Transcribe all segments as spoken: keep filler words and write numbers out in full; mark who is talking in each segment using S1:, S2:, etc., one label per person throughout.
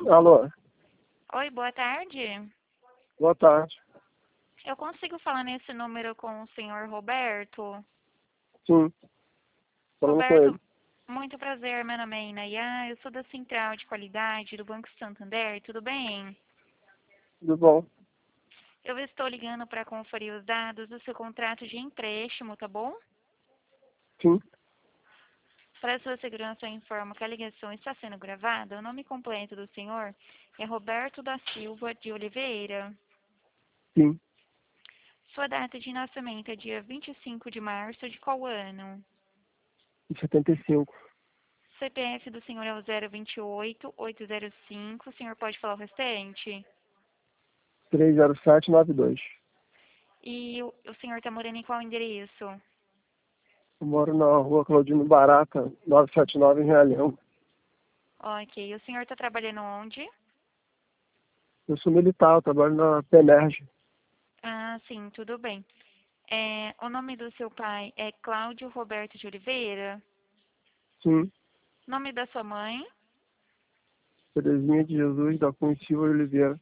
S1: Alô,
S2: Oi, boa tarde.
S1: boa tarde.
S2: Eu consigo falar nesse número com o senhor Roberto?
S1: Sim, falando com
S2: Roberto,
S1: ele.
S2: muito prazer, meu nome é Inayá, eu sou da Central de Qualidade do Banco Santander, tudo bem?
S1: Tudo bom?
S2: Eu estou ligando para conferir os dados do seu contrato de empréstimo, tá bom?
S1: Sim,
S2: Para sua segurança, eu informo que a ligação está sendo gravada. O nome completo do senhor é Roberto da Silva de Oliveira.
S1: sim.
S2: Sua data de nascimento é dia vinte e cinco de março de qual ano?
S1: Em setenta e cinco.
S2: C P F do senhor é o zero vinte e oito, oito zero cinco. O senhor pode falar o restante?
S1: três zero sete nove dois.
S2: E o, o senhor está morando em qual endereço?
S1: Eu moro na rua Claudino Barata, novecentos e setenta e nove, em Realengo.
S2: Ok. O senhor está trabalhando onde?
S1: Eu sou militar, eu trabalho na Penerg.
S2: Ah, sim, tudo bem. É, o nome do seu pai é Cláudio Roberto de Oliveira?
S1: Sim,
S2: Nome da sua mãe?
S1: Terezinha de Jesus da Cunha Silva de Oliveira.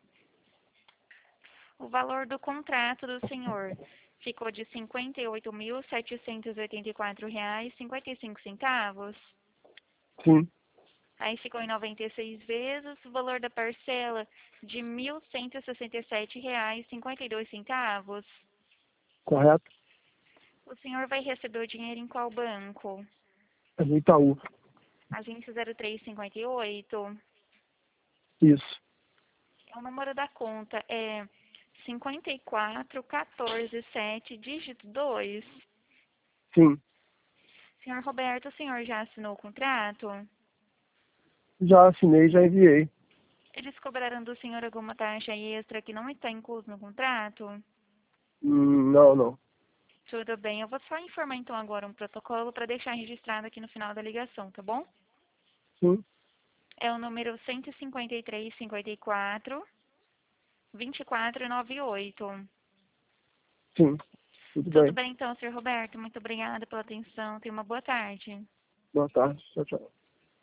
S2: O valor do contrato do senhor ficou de cinquenta e oito mil, setecentos e oitenta e quatro reais e cinquenta e cinco centavos.
S1: Sim,
S2: Aí ficou em noventa e seis vezes, o valor da parcela de mil cento e sessenta e sete reais e cinquenta e dois centavos.
S1: correto?
S2: O senhor vai receber o dinheiro em qual banco?
S1: É do Itaú.
S2: Agência zero três cinquenta e oito.
S1: Isso.
S2: O número da conta é cinquenta e quatro, quatorze, sete, dígito dois.
S1: Sim.
S2: Senhor Roberto, o senhor já assinou o contrato?
S1: Já assinei, já enviei.
S2: Eles cobraram do senhor alguma taxa extra que não está incluso no contrato?
S1: Hum, não, não.
S2: Tudo bem, eu vou só informar então agora um protocolo para deixar registrado aqui no final da ligação, tá bom?
S1: Sim,
S2: É o número cento e cinquenta e três, cinquenta e quatro, vinte e quatro, noventa e oito.
S1: sim. Tudo
S2: Tudo
S1: bem.
S2: bem então, senhor Roberto? Muito obrigada pela atenção. Tenha uma boa tarde.
S1: Boa tarde. Tchau, tchau.